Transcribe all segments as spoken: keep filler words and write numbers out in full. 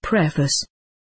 Preface.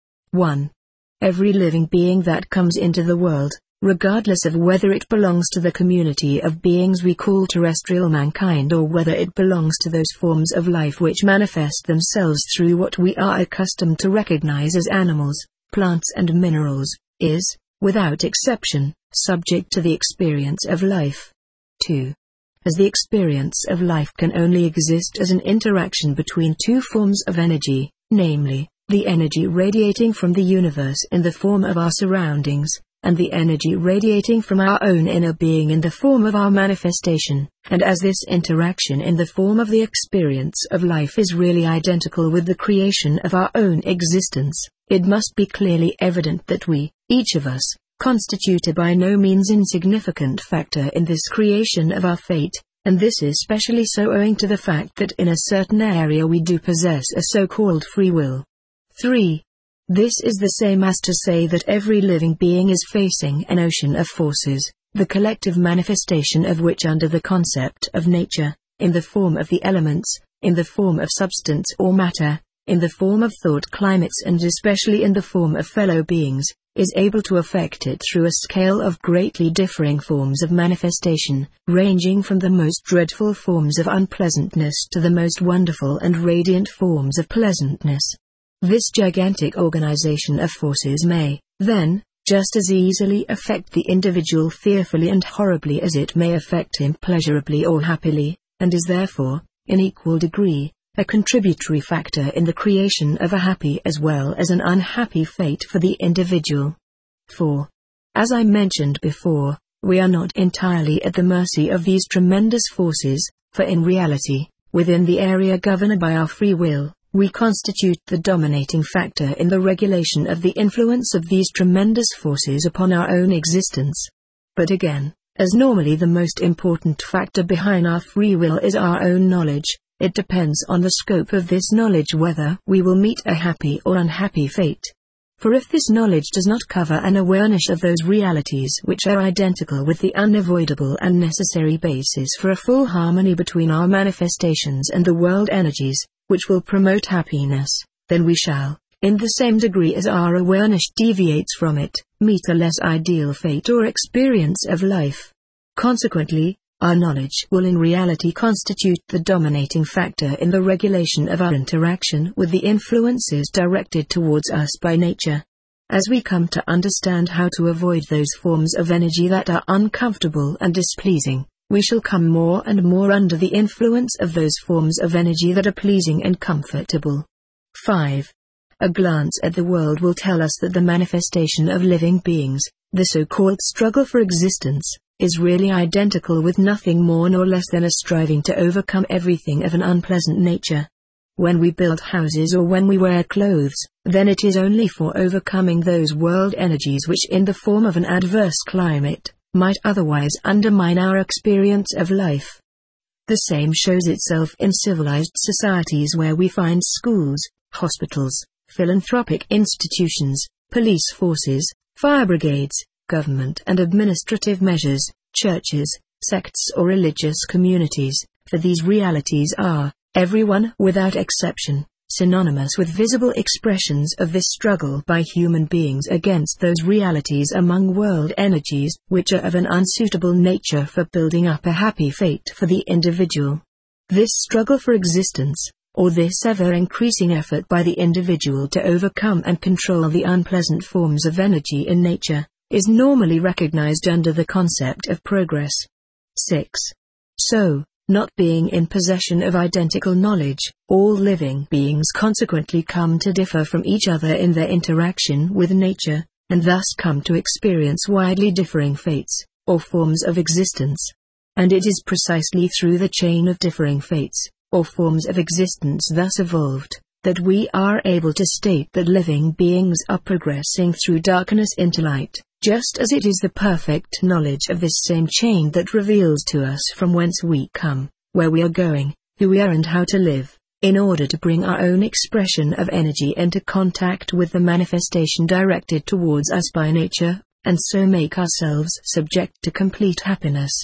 one. Every living being that comes into the world, regardless of whether it belongs to the community of beings we call terrestrial mankind or whether it belongs to those forms of life which manifest themselves through what we are accustomed to recognize as animals, plants and minerals, is, without exception, subject to the experience of life. two. As the experience of life can only exist as an interaction between two forms of energy, namely, the energy radiating from the universe in the form of our surroundings, and the energy radiating from our own inner being in the form of our manifestation, and as this interaction in the form of the experience of life is really identical with the creation of our own existence, it must be clearly evident that we, each of us, constitute a by no means insignificant factor in this creation of our fate, and this is specially so owing to the fact that in a certain area we do possess a so-called free will. three. This is the same as to say that every living being is facing an ocean of forces, the collective manifestation of which under the concept of nature, in the form of the elements, in the form of substance or matter, in the form of thought climates and especially in the form of fellow beings, is able to affect it through a scale of greatly differing forms of manifestation, ranging from the most dreadful forms of unpleasantness to the most wonderful and radiant forms of pleasantness. This gigantic organization of forces may, then, just as easily affect the individual fearfully and horribly as it may affect him pleasurably or happily, and is therefore, in equal degree, a contributory factor in the creation of a happy as well as an unhappy fate for the individual. four. As I mentioned before, we are not entirely at the mercy of these tremendous forces, for in reality, within the area governed by our free will, we constitute the dominating factor in the regulation of the influence of these tremendous forces upon our own existence. But again, as normally the most important factor behind our free will is our own knowledge, it depends on the scope of this knowledge whether we will meet a happy or unhappy fate. For if this knowledge does not cover an awareness of those realities which are identical with the unavoidable and necessary basis for a full harmony between our manifestations and the world energies, which will promote happiness, then we shall, in the same degree as our awareness deviates from it, meet a less ideal fate or experience of life. Consequently, our knowledge will in reality constitute the dominating factor in the regulation of our interaction with the influences directed towards us by nature. As we come to understand how to avoid those forms of energy that are uncomfortable and displeasing, we shall come more and more under the influence of those forms of energy that are pleasing and comfortable. five. A glance at the world will tell us that the manifestation of living beings, the so-called struggle for existence, is really identical with nothing more nor less than a striving to overcome everything of an unpleasant nature. When we build houses or when we wear clothes, then it is only for overcoming those world energies which in the form of an adverse climate, might otherwise undermine our experience of life. The same shows itself in civilized societies where we find schools, hospitals, philanthropic institutions, police forces, fire brigades, government and administrative measures, churches, sects or religious communities, for these realities are, everyone without exception, synonymous with visible expressions of this struggle by human beings against those realities among world energies which are of an unsuitable nature for building up a happy fate for the individual. This struggle for existence, or this ever-increasing effort by the individual to overcome and control the unpleasant forms of energy in nature, is normally recognized under the concept of progress. six. So, not being in possession of identical knowledge, all living beings consequently come to differ from each other in their interaction with nature, and thus come to experience widely differing fates, or forms of existence. And it is precisely through the chain of differing fates, or forms of existence thus evolved, that we are able to state that living beings are progressing through darkness into light, just as it is the perfect knowledge of this same chain that reveals to us from whence we come, where we are going, who we are and how to live, in order to bring our own expression of energy into contact with the manifestation directed towards us by nature, and so make ourselves subject to complete happiness.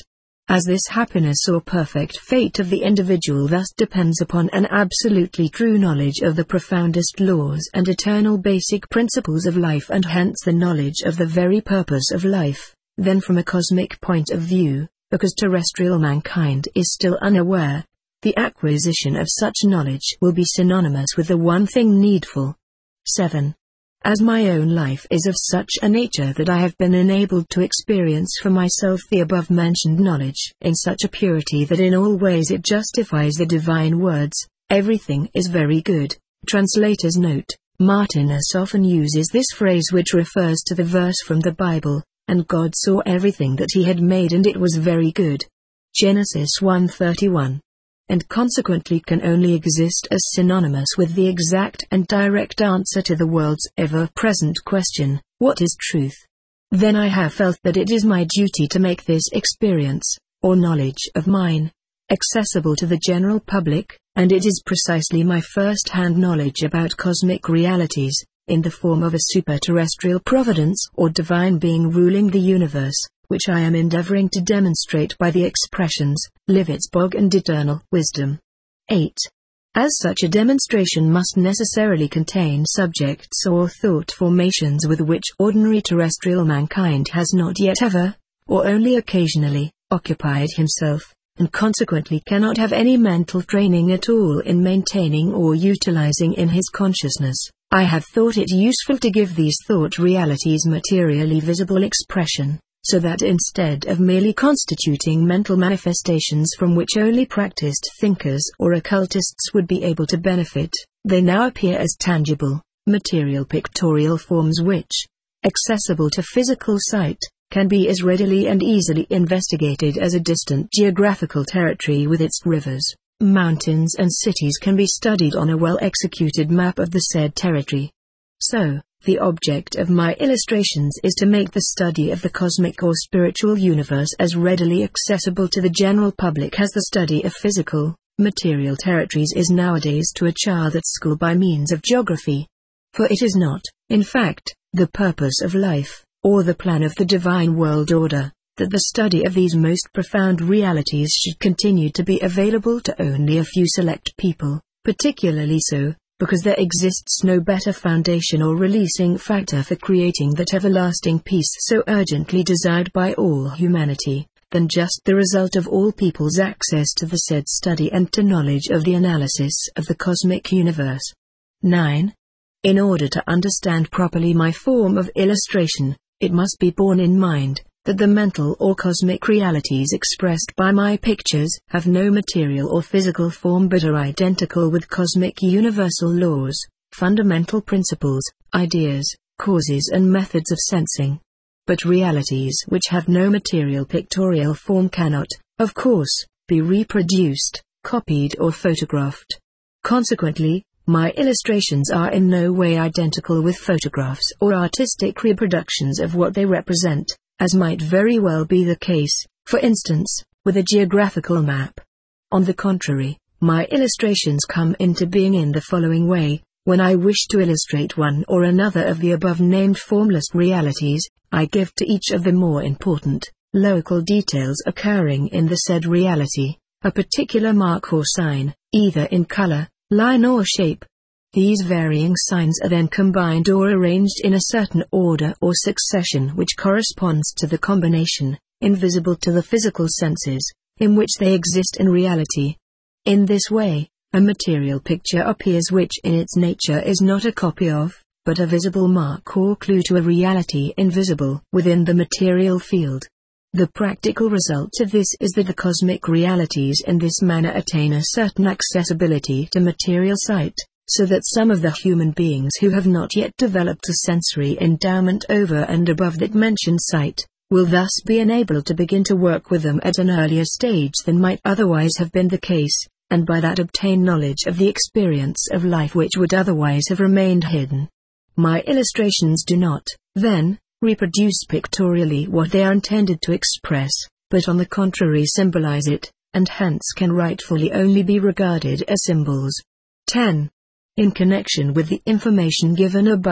as this happiness or perfect fate of the individual thus depends upon an absolutely true knowledge of the profoundest laws and eternal basic principles of life, and hence the knowledge of the very purpose of life, then from a cosmic point of view, because terrestrial mankind is still unaware, the acquisition of such knowledge will be synonymous with the one thing needful. seven. As my own life is of such a nature that I have been enabled to experience for myself the above-mentioned knowledge in such a purity that in all ways it justifies the divine words, everything is very good. Translator's note: Martinus often uses this phrase which refers to the verse from the Bible, and God saw everything that he had made and it was very good. Genesis one thirty-one. And consequently can only exist as synonymous with the exact and direct answer to the world's ever-present question, what is truth? Then I have felt that it is my duty to make this experience, or knowledge of mine, accessible to the general public, and it is precisely my first-hand knowledge about cosmic realities, in the form of a super-terrestrial providence or divine being ruling the universe, which I am endeavoring to demonstrate by the expressions, Livitzbog and eternal wisdom. eight. As such a demonstration must necessarily contain subjects or thought formations with which ordinary terrestrial mankind has not yet ever, or only occasionally, occupied himself, and consequently cannot have any mental training at all in maintaining or utilizing in his consciousness, I have thought it useful to give these thought realities materially visible expression, so that instead of merely constituting mental manifestations from which only practiced thinkers or occultists would be able to benefit, they now appear as tangible, material pictorial forms which, accessible to physical sight, can be as readily and easily investigated as a distant geographical territory with its rivers, mountains and cities can be studied on a well-executed map of the said territory. So, the object of my illustrations is to make the study of the cosmic or spiritual universe as readily accessible to the general public as the study of physical, material territories is nowadays to a child at school by means of geography. For it is not, in fact, the purpose of life, or the plan of the divine world order, that the study of these most profound realities should continue to be available to only a few select people, particularly so, because there exists no better foundation or releasing factor for creating that everlasting peace so urgently desired by all humanity, than just the result of all people's access to the said study and to knowledge of the analysis of the cosmic universe. nine. In order to understand properly my form of illustration, it must be borne in mind that the mental or cosmic realities expressed by my pictures have no material or physical form but are identical with cosmic universal laws, fundamental principles, ideas, causes and methods of sensing. But realities which have no material pictorial form cannot, of course, be reproduced, copied or photographed. Consequently, my illustrations are in no way identical with photographs or artistic reproductions of what they represent, as might very well be the case, for instance, with a geographical map. On the contrary, my illustrations come into being in the following way: when I wish to illustrate one or another of the above-named formless realities, I give to each of the more important, local details occurring in the said reality, a particular mark or sign, either in color, line or shape. These varying signs are then combined or arranged in a certain order or succession which corresponds to the combination, invisible to the physical senses, in which they exist in reality. In this way, a material picture appears which in its nature is not a copy of, but a visible mark or clue to a reality invisible within the material field. The practical result of this is that the cosmic realities in this manner attain a certain accessibility to material sight, so that some of the human beings who have not yet developed a sensory endowment over and above that mentioned sight, will thus be enabled to begin to work with them at an earlier stage than might otherwise have been the case, and by that obtain knowledge of the experience of life which would otherwise have remained hidden. My illustrations do not, then, reproduce pictorially what they are intended to express, but on the contrary symbolize it, and hence can rightfully only be regarded as symbols. ten. In connection with the information given above,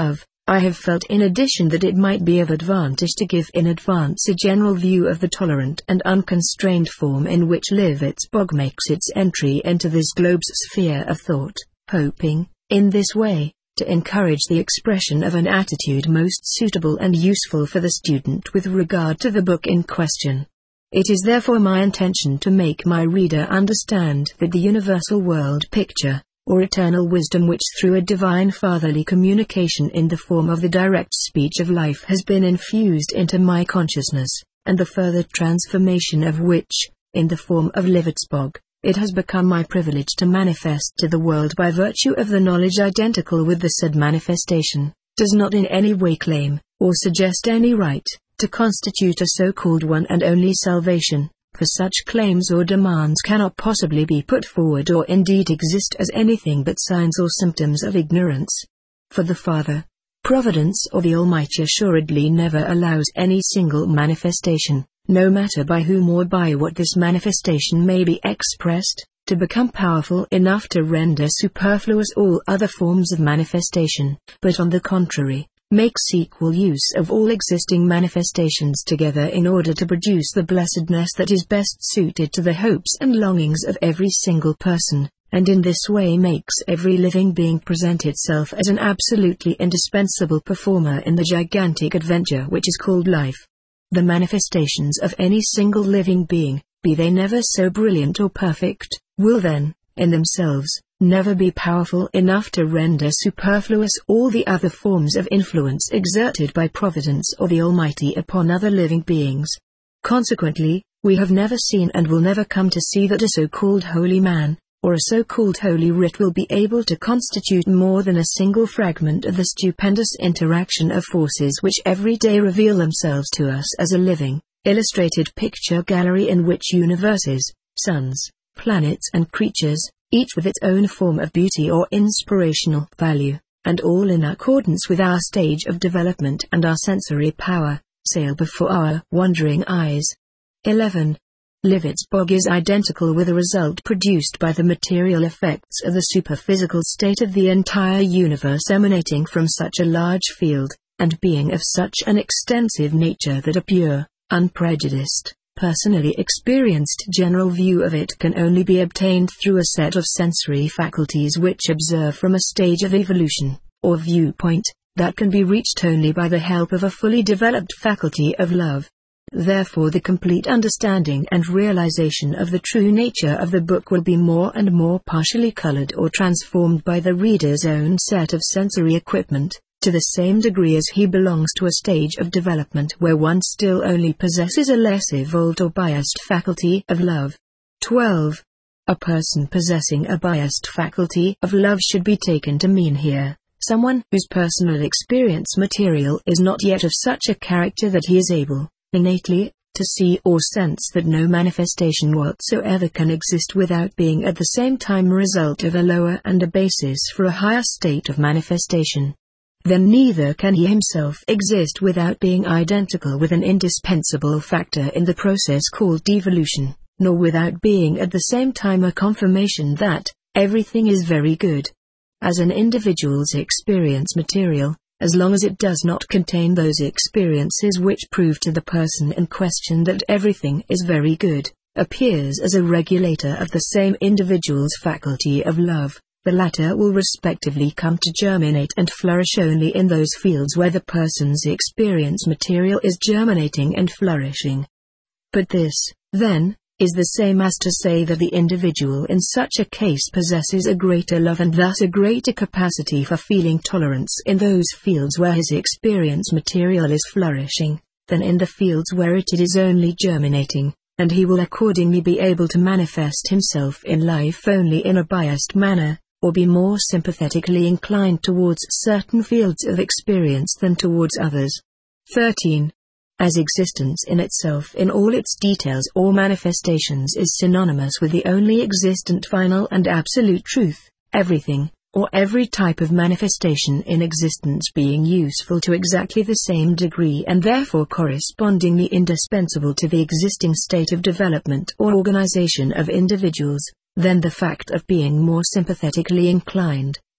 I have felt in addition that it might be of advantage to give in advance a general view of the tolerant and unconstrained form in which Livingsbog makes its entry into this globe's sphere of thought, hoping, in this way, to encourage the expression of an attitude most suitable and useful for the student with regard to the book in question. It is therefore my intention to make my reader understand that the universal world picture, or eternal wisdom which through a divine fatherly communication in the form of the direct speech of life has been infused into my consciousness, and the further transformation of which, in the form of Livingsbog, it has become my privilege to manifest to the world by virtue of the knowledge identical with the said manifestation, does not in any way claim, or suggest any right, to constitute a so-called one and only salvation, for such claims or demands cannot possibly be put forward or indeed exist as anything but signs or symptoms of ignorance. For the Father, Providence or the Almighty assuredly never allows any single manifestation, no matter by whom or by what this manifestation may be expressed, to become powerful enough to render superfluous all other forms of manifestation, but on the contrary, makes equal use of all existing manifestations together in order to produce the blessedness that is best suited to the hopes and longings of every single person, and in this way makes every living being present itself as an absolutely indispensable performer in the gigantic adventure which is called life. The manifestations of any single living being, be they never so brilliant or perfect, will then, in themselves, never be powerful enough to render superfluous all the other forms of influence exerted by Providence or the Almighty upon other living beings. Consequently, we have never seen and will never come to see that a so-called holy man, or a so-called holy writ will be able to constitute more than a single fragment of the stupendous interaction of forces which every day reveal themselves to us as a living, illustrated picture gallery in which universes, suns, planets and creatures, each with its own form of beauty or inspirational value, and all in accordance with our stage of development and our sensory power, sail before our wondering eyes. eleven. Livingsbog is identical with the result produced by the material effects of the superphysical state of the entire universe emanating from such a large field, and being of such an extensive nature that a pure, unprejudiced, personally experienced general view of it can only be obtained through a set of sensory faculties which observe from a stage of evolution, or viewpoint, that can be reached only by the help of a fully developed faculty of love. Therefore the complete understanding and realization of the true nature of the book will be more and more partially colored or transformed by the reader's own set of sensory equipment, to the same degree as he belongs to a stage of development where one still only possesses a less evolved or biased faculty of love. twelve. A person possessing a biased faculty of love should be taken to mean here someone whose personal experience material is not yet of such a character that he is able, innately, to see or sense that no manifestation whatsoever can exist without being at the same time a result of a lower and a basis for a higher state of manifestation. Then neither can he himself exist without being identical with an indispensable factor in the process called devolution, nor without being at the same time a confirmation that everything is very good. As an individual's experience material, as long as it does not contain those experiences which prove to the person in question that everything is very good, appears as a regulator of the same individual's faculty of love, the latter will respectively come to germinate and flourish only in those fields where the person's experience material is germinating and flourishing. But this, then, is the same as to say that the individual in such a case possesses a greater love and thus a greater capacity for feeling tolerance in those fields where his experience material is flourishing, than in the fields where it is only germinating, and he will accordingly be able to manifest himself in life only in a biased manner, or be more sympathetically inclined towards certain fields of experience than towards others. thirteen. As existence in itself in all its details or manifestations is synonymous with the only existent final and absolute truth, everything, or every type of manifestation in existence being useful to exactly the same degree and therefore correspondingly indispensable to the existing state of development or organization of individuals, then the fact of being more sympathetically inclined,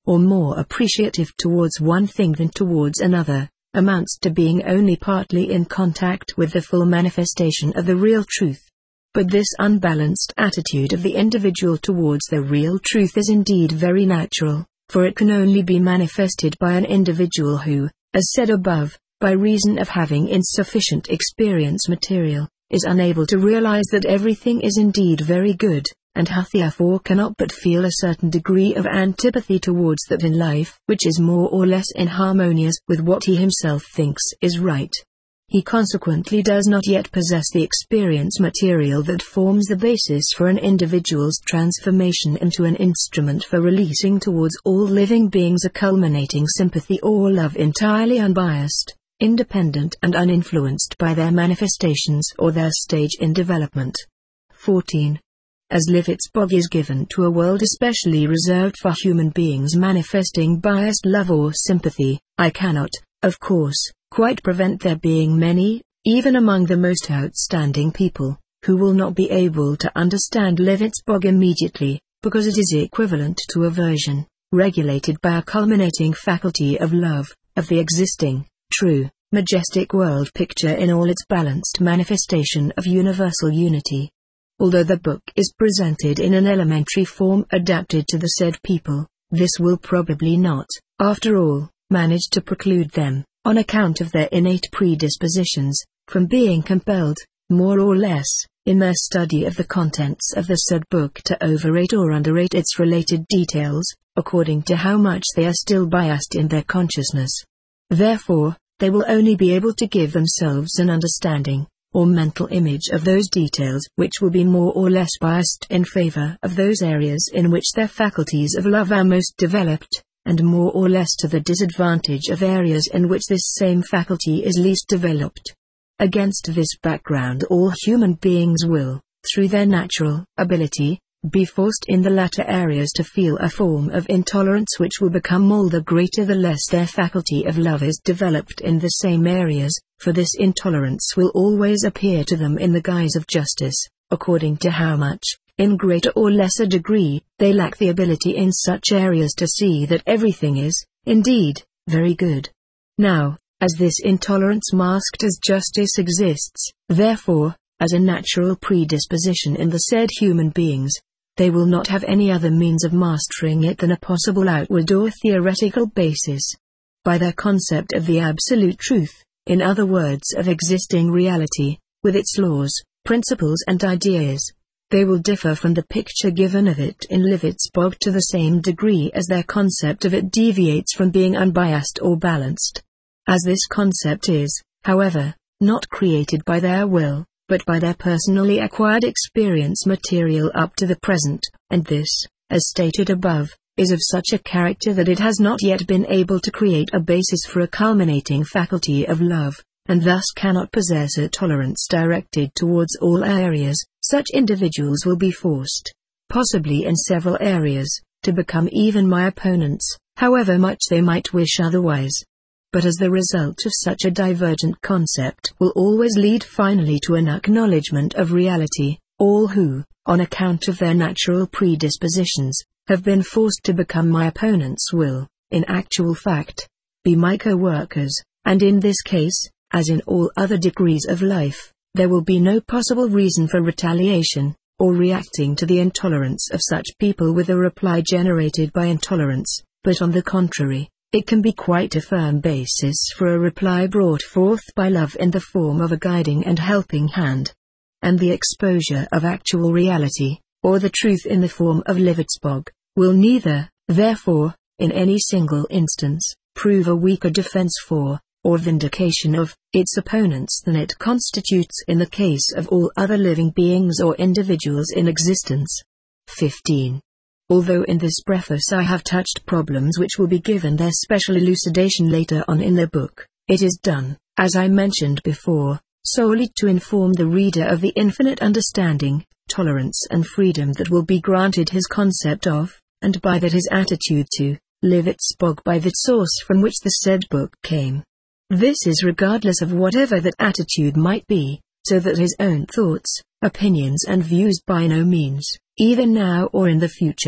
or more appreciative towards one thing than towards another, amounts to being only partly in contact with the full manifestation of the real truth. But this unbalanced attitude of the individual towards the real truth is indeed very natural, for it can only be manifested by an individual who, as said above, by reason of having insufficient experience material, is unable to realize that everything is indeed very good, and hath therefore cannot but feel a certain degree of antipathy towards that in life which is more or less inharmonious with what he himself thinks is right. He consequently does not yet possess the experience material that forms the basis for an individual's transformation into an instrument for releasing towards all living beings a culminating sympathy or love entirely unbiased, independent and uninfluenced by their manifestations or their stage in development. fourteen. As Livetzbog is given to a world especially reserved for human beings manifesting biased love or sympathy, I cannot, of course, quite prevent there being many, even among the most outstanding people, who will not be able to understand Livetzbog immediately, because it is equivalent to aversion, regulated by a culminating faculty of love, of the existing, true, majestic world picture in all its balanced manifestation of universal unity. Although the book is presented in an elementary form adapted to the said people, this will probably not, after all, manage to preclude them, on account of their innate predispositions, from being compelled, more or less, in their study of the contents of the said book to overrate or underrate its related details, according to how much they are still biased in their consciousness. Therefore, they will only be able to give themselves an understanding, or mental image of those details which will be more or less biased in favor of those areas in which their faculties of love are most developed, and more or less to the disadvantage of areas in which this same faculty is least developed. Against this background all human beings will, through their natural ability, be forced in the latter areas to feel a form of intolerance which will become all the greater the less their faculty of love is developed in the same areas, for this intolerance will always appear to them in the guise of justice, according to how much, in greater or lesser degree, they lack the ability in such areas to see that everything is, indeed, very good. Now, as this intolerance masked as justice exists, therefore, as a natural predisposition in the said human beings, they will not have any other means of mastering it than a possible outward or theoretical basis. By their concept of the absolute truth, in other words of existing reality, with its laws, principles and ideas, they will differ from the picture given of it in Livetzbog to the same degree as their concept of it deviates from being unbiased or balanced. As this concept is, however, not created by their will, but by their personally acquired experience material up to the present, and this, as stated above, is of such a character that it has not yet been able to create a basis for a culminating faculty of love, and thus cannot possess a tolerance directed towards all areas, such individuals will be forced, possibly in several areas, to become even my opponents, however much they might wish otherwise. But as the result of such a divergent concept will always lead finally to an acknowledgement of reality, all who, on account of their natural predispositions, have been forced to become my opponents will, in actual fact, be my co-workers, and in this case, as in all other degrees of life, there will be no possible reason for retaliation, or reacting to the intolerance of such people with a reply generated by intolerance, but on the contrary, it can be quite a firm basis for a reply brought forth by love in the form of a guiding and helping hand. And the exposure of actual reality, or the truth in the form of Livetzbog, will neither, therefore, in any single instance, prove a weaker defense for, or vindication of, its opponents than it constitutes in the case of all other living beings or individuals in existence. fifteen. Although in this preface I have touched problems which will be given their special elucidation later on in the book, it is done, as I mentioned before, solely to inform the reader of the infinite understanding, tolerance and freedom that will be granted his concept of, and by that his attitude to, Livetzbog by the source from which the said book came. This is regardless of whatever that attitude might be, so that his own thoughts, opinions and views by no means, even now or in the future,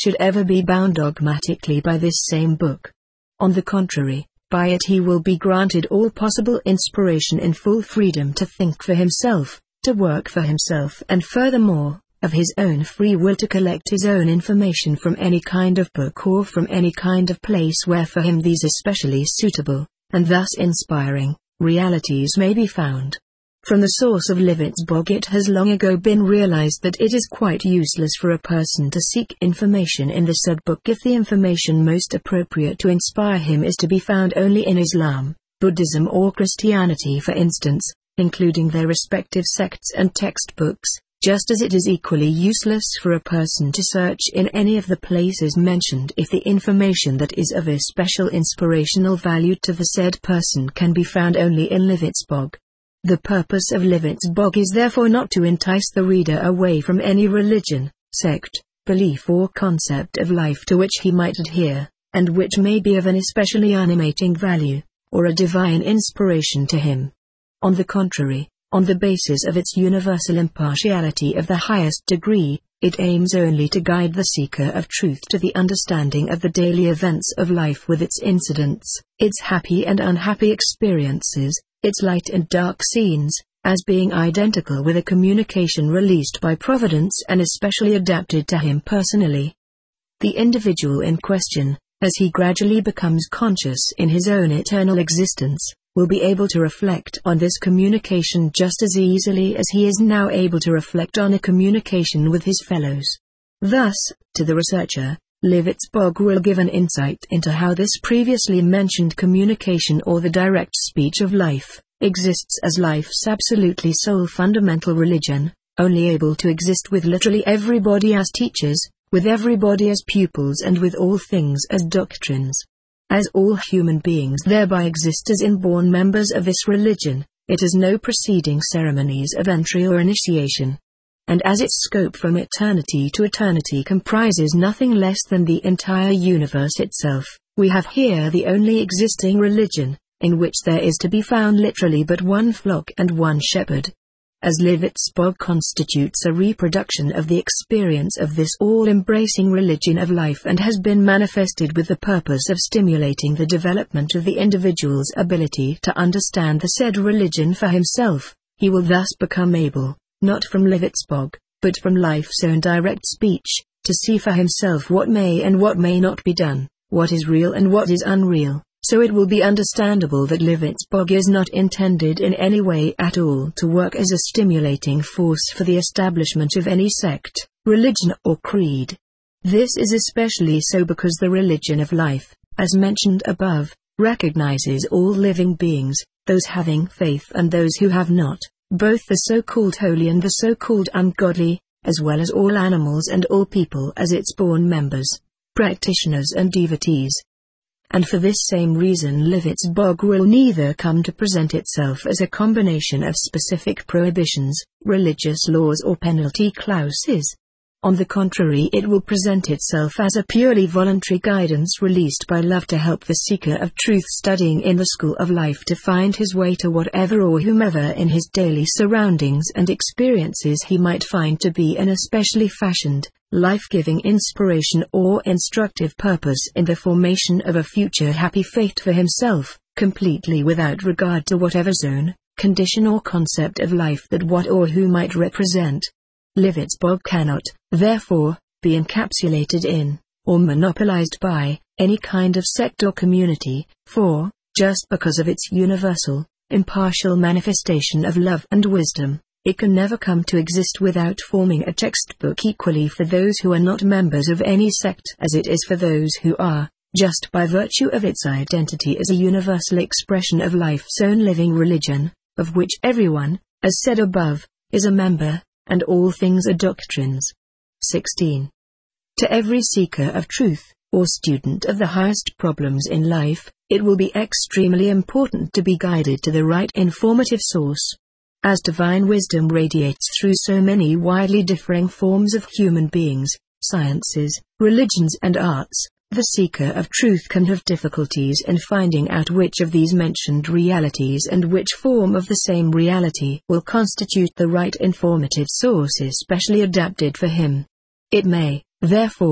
should ever be bound dogmatically by this same book. On the contrary, by it he will be granted all possible inspiration and full freedom to think for himself, to work for himself, and furthermore, of his own free will to collect his own information from any kind of book or from any kind of place where for him these especially suitable, and thus inspiring, realities may be found. From the source of Livetzbog it has long ago been realized that it is quite useless for a person to seek information in the said book if the information most appropriate to inspire him is to be found only in Islam, Buddhism or Christianity for instance, including their respective sects and textbooks, just as it is equally useless for a person to search in any of the places mentioned if the information that is of especial inspirational value to the said person can be found only in Livetzbog. The purpose of Livetzbog is therefore not to entice the reader away from any religion, sect, belief or concept of life to which he might adhere, and which may be of an especially animating value, or a divine inspiration to him. On the contrary, on the basis of its universal impartiality of the highest degree, it aims only to guide the seeker of truth to the understanding of the daily events of life with its incidents, its happy and unhappy experiences, its light and dark scenes, as being identical with a communication released by Providence and especially adapted to him personally. The individual in question, as he gradually becomes conscious in his own eternal existence, will be able to reflect on this communication just as easily as he is now able to reflect on a communication with his fellows. Thus, to the researcher, Livetzbog will give an insight into how this previously mentioned communication or the direct speech of life, exists as life's absolutely sole fundamental religion, only able to exist with literally everybody as teachers, with everybody as pupils and with all things as doctrines. As all human beings thereby exist as inborn members of this religion, it has no preceding ceremonies of entry or initiation. And as its scope from eternity to eternity comprises nothing less than the entire universe itself, we have here the only existing religion, in which there is to be found literally but one flock and one shepherd. As Livetzbog constitutes a reproduction of the experience of this all-embracing religion of life and has been manifested with the purpose of stimulating the development of the individual's ability to understand the said religion for himself, he will thus become able, not from Livetzbog, but from life's own direct speech, to see for himself what may and what may not be done, what is real and what is unreal. So it will be understandable that Livetzbog is not intended in any way at all to work as a stimulating force for the establishment of any sect, religion or creed. This is especially so because the religion of life, as mentioned above, recognizes all living beings, those having faith and those who have not, both the so-called holy and the so-called ungodly, as well as all animals and all people as its born members, practitioners and devotees. And for this same reason Livetzbog will neither come to present itself as a combination of specific prohibitions, religious laws or penalty clauses. On the contrary, it will present itself as a purely voluntary guidance released by love to help the seeker of truth studying in the school of life to find his way to whatever or whomever in his daily surroundings and experiences he might find to be an especially fashioned, life-giving inspiration or instructive purpose in the formation of a future happy fate for himself, completely without regard to whatever zone, condition or concept of life that what or who might represent. Livetzbog cannot, therefore, be encapsulated in, or monopolized by, any kind of sect or community, for, just because of its universal, impartial manifestation of love and wisdom, it can never come to exist without forming a textbook equally for those who are not members of any sect as it is for those who are, just by virtue of its identity as a universal expression of life's own living religion, of which everyone, as said above, is a member, and all things are doctrines. sixteen. To every seeker of truth, or student of the highest problems in life, it will be extremely important to be guided to the right informative source. As divine wisdom radiates through so many widely differing forms of human beings, sciences, religions and arts, the seeker of truth can have difficulties in finding out which of these mentioned realities and which form of the same reality will constitute the right informative source especially adapted for him. It may, therefore,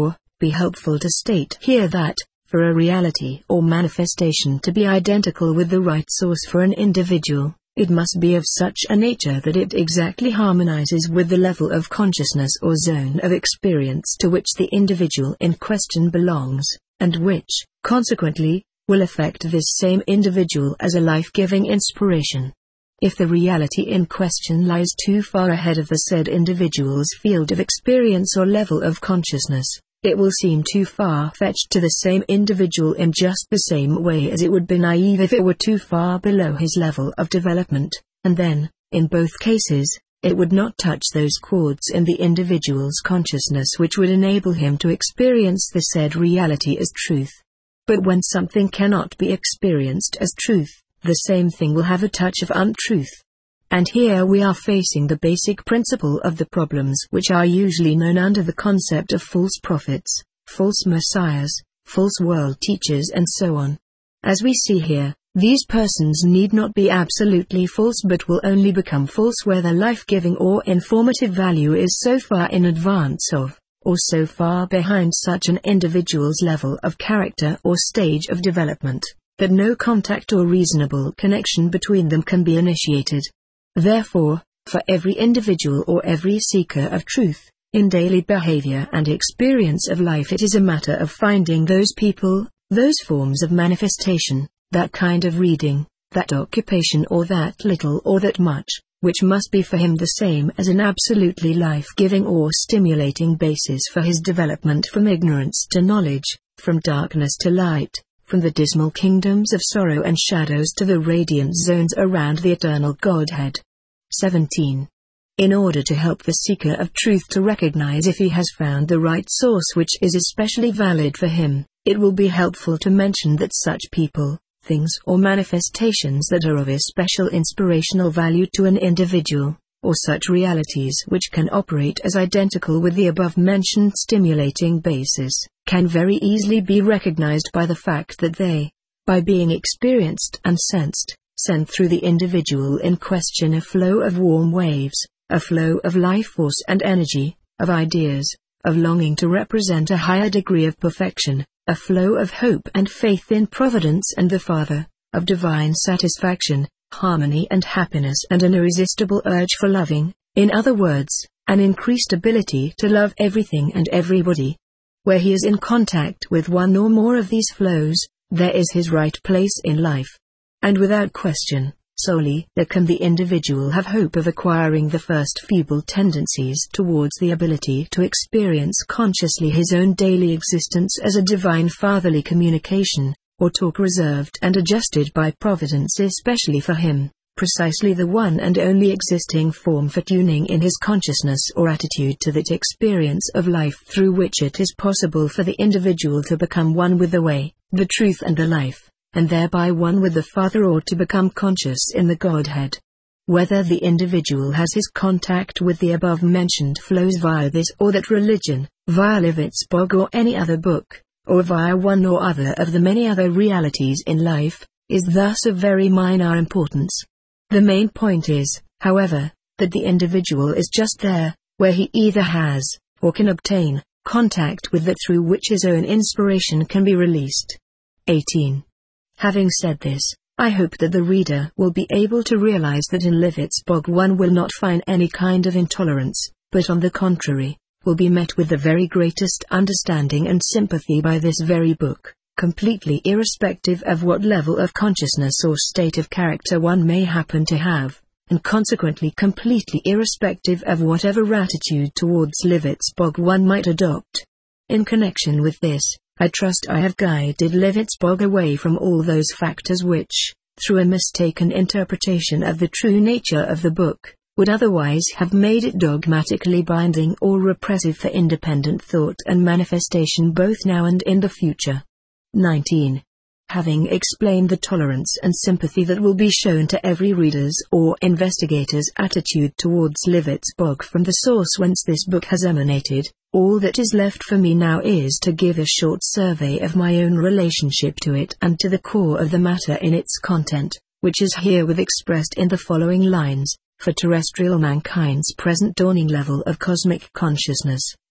be helpful to state here that, for a reality or manifestation to be identical with the right source for an individual, it must be of such a nature that it exactly harmonizes with the level of consciousness or zone of experience to which the individual in question belongs, and which, consequently, will affect this same individual as a life-giving inspiration. If the reality in question lies too far ahead of the said individual's field of experience or level of consciousness, it will seem too far-fetched to the same individual in just the same way as it would be naive if it were too far below his level of development, and then, in both cases, it would not touch those chords in the individual's consciousness which would enable him to experience the said reality as truth. But when something cannot be experienced as truth, the same thing will have a touch of untruth. And here we are facing the basic principle of the problems which are usually known under the concept of false prophets, false messiahs, false world teachers and so on. As we see here, these persons need not be absolutely false but will only become false where their life-giving or informative value is so far in advance of, or so far behind such an individual's level of character or stage of development, that no contact or reasonable connection between them can be initiated. Therefore, for every individual or every seeker of truth, in daily behavior and experience of life it is a matter of finding those people, those forms of manifestation, that kind of reading, that occupation or that little or that much, which must be for him the same as an absolutely life-giving or stimulating basis for his development from ignorance to knowledge, from darkness to light, from the dismal kingdoms of sorrow and shadows to the radiant zones around the eternal Godhead. seventeen. In order to help the seeker of truth to recognize if he has found the right source which is especially valid for him, it will be helpful to mention that such people, things or manifestations that are of especial inspirational value to an individual, or such realities which can operate as identical with the above-mentioned stimulating basis, can very easily be recognized by the fact that they, by being experienced and sensed, send through the individual in question a flow of warm waves, a flow of life force and energy, of ideas, of longing to represent a higher degree of perfection, a flow of hope and faith in Providence and the Father, of divine satisfaction, harmony and happiness and an irresistible urge for loving, in other words, an increased ability to love everything and everybody. Where he is in contact with one or more of these flows, there is his right place in life. And without question, solely there can the individual have hope of acquiring the first feeble tendencies towards the ability to experience consciously his own daily existence as a divine fatherly communication, or talk reserved and adjusted by Providence especially for him, precisely the one and only existing form for tuning in his consciousness or attitude to that experience of life through which it is possible for the individual to become one with the way, the truth and the life, and thereby one with the Father or to become conscious in the Godhead. Whether the individual has his contact with the above-mentioned flows via this or that religion, via Livingsburg or any other book, or via one or other of the many other realities in life, is thus of very minor importance. The main point is, however, that the individual is just there, where he either has, or can obtain, contact with that through which his own inspiration can be released. eighteen. Having said this, I hope that the reader will be able to realize that in Livingsburg one will not find any kind of intolerance, but on the contrary, will be met with the very greatest understanding and sympathy by this very book, completely irrespective of what level of consciousness or state of character one may happen to have, and consequently completely irrespective of whatever attitude towards Livingsburg one might adopt. In connection with this, I trust I have guided Livingsburg away from all those factors which, through a mistaken interpretation of the true nature of the book, would otherwise have made it dogmatically binding or repressive for independent thought and manifestation both now and in the future. nineteen. Having explained the tolerance and sympathy that will be shown to every reader's or investigator's attitude towards Livingsburg from the source whence this book has emanated, all that is left for me now is to give a short survey of my own relationship to it and to the core of the matter in its content, which is herewith expressed in the following lines. For terrestrial mankind's present dawning level of cosmic consciousness,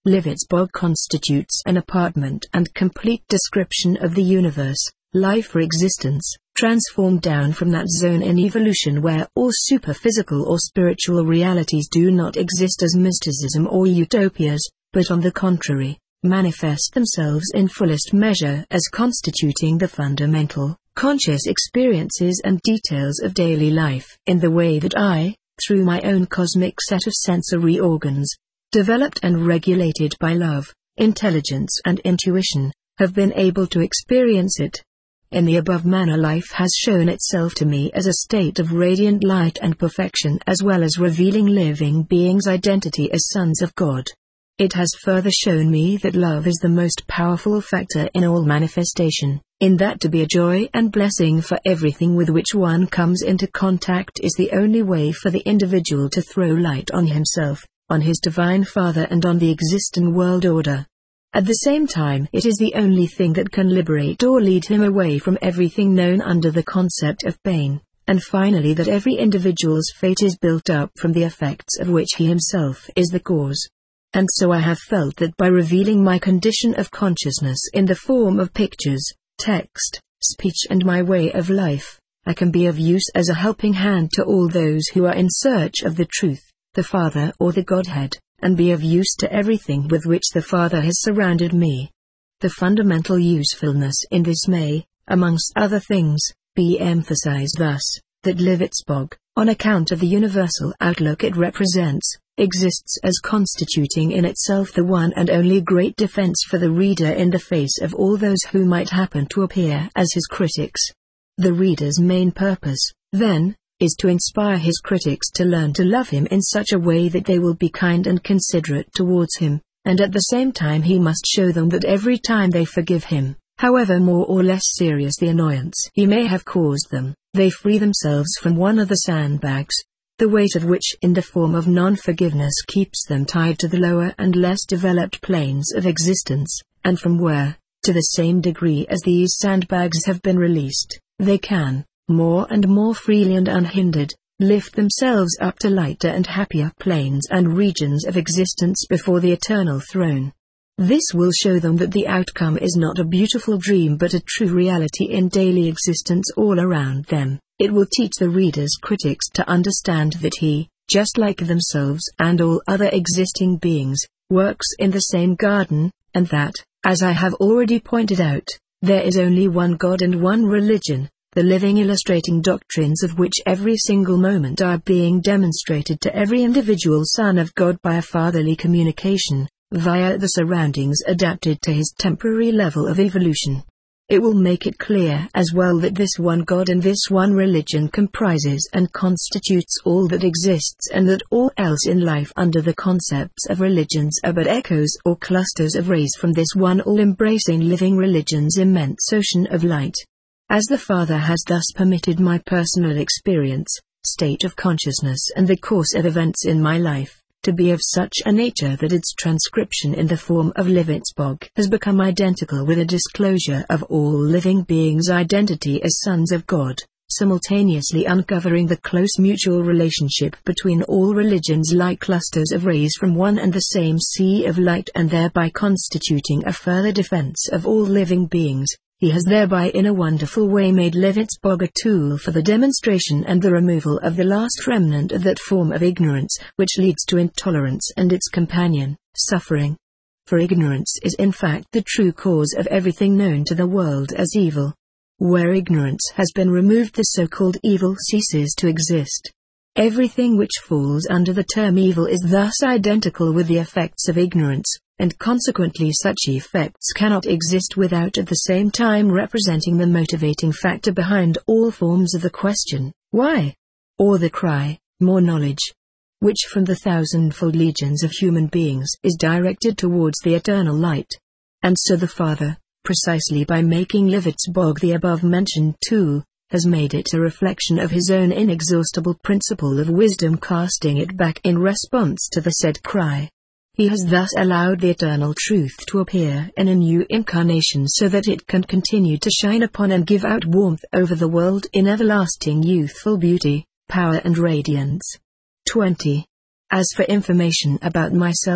Livitzbog constitutes an apartment and complete description of the universe, life or existence, transformed down from that zone in evolution where all superphysical or spiritual realities do not exist as mysticism or utopias, but on the contrary, manifest themselves in fullest measure as constituting the fundamental, conscious experiences and details of daily life in the way that I, through my own cosmic set of sensory organs, developed and regulated by love, intelligence and intuition, have been able to experience it. In the above manner life has shown itself to me as a state of radiant light and perfection as well as revealing living beings' identity as sons of God. It has further shown me that love is the most powerful factor in all manifestation, in that to be a joy and blessing for everything with which one comes into contact is the only way for the individual to throw light on himself, on his Divine Father and on the existing world order. At the same time it is the only thing that can liberate or lead him away from everything known under the concept of pain, and finally that every individual's fate is built up from the effects of which he himself is the cause. And so I have felt that by revealing my condition of consciousness in the form of pictures, text, speech and my way of life, I can be of use as a helping hand to all those who are in search of the truth, the Father or the Godhead, and be of use to everything with which the Father has surrounded me. The fundamental usefulness in this may, amongst other things, be emphasized thus, that Livitzbog, on account of the universal outlook it represents, exists as constituting in itself the one and only great defense for the reader in the face of all those who might happen to appear as his critics. The reader's main purpose, then, is to inspire his critics to learn to love him in such a way that they will be kind and considerate towards him, and at the same time he must show them that every time they forgive him, however more or less serious the annoyance he may have caused them, they free themselves from one of the sandbags, the weight of which in the form of non-forgiveness keeps them tied to the lower and less developed planes of existence, and from where, to the same degree as these sandbags have been released, they can, more and more freely and unhindered, lift themselves up to lighter and happier planes and regions of existence before the eternal throne. This will show them that the outcome is not a beautiful dream but a true reality in daily existence all around them. It will teach the reader's critics to understand that he, just like themselves and all other existing beings, works in the same garden, and that, as I have already pointed out, there is only one God and one religion, the living illustrating doctrines of which every single moment are being demonstrated to every individual son of God by a fatherly communication, via the surroundings adapted to his temporary level of evolution. It will make it clear as well that this one God and this one religion comprises and constitutes all that exists and that all else in life under the concepts of religions are but echoes or clusters of rays from this one all-embracing living religion's immense ocean of light. As the Father has thus permitted my personal experience, state of consciousness and the course of events in my life, to be of such a nature that its transcription in the form of Livitzbog has become identical with a disclosure of all living beings' identity as sons of God, simultaneously uncovering the close mutual relationship between all religions like clusters of rays from one and the same sea of light and thereby constituting a further defense of all living beings. He has thereby in a wonderful way made Livitzbog a tool for the demonstration and the removal of the last remnant of that form of ignorance which leads to intolerance and its companion, suffering. For ignorance is in fact the true cause of everything known to the world as evil. Where ignorance has been removed the so-called evil ceases to exist. Everything which falls under the term evil is thus identical with the effects of ignorance, and consequently such effects cannot exist without at the same time representing the motivating factor behind all forms of the question, why? Or the cry, more knowledge, which from the thousandfold legions of human beings is directed towards the eternal light. And so the Father, precisely by making Livitzbog the above-mentioned tool, has made it a reflection of his own inexhaustible principle of wisdom, casting it back in response to the said cry. He has thus allowed the eternal truth to appear in a new incarnation so that it can continue to shine upon and give out warmth over the world in everlasting youthful beauty, power and radiance. twenty. As for information about myself,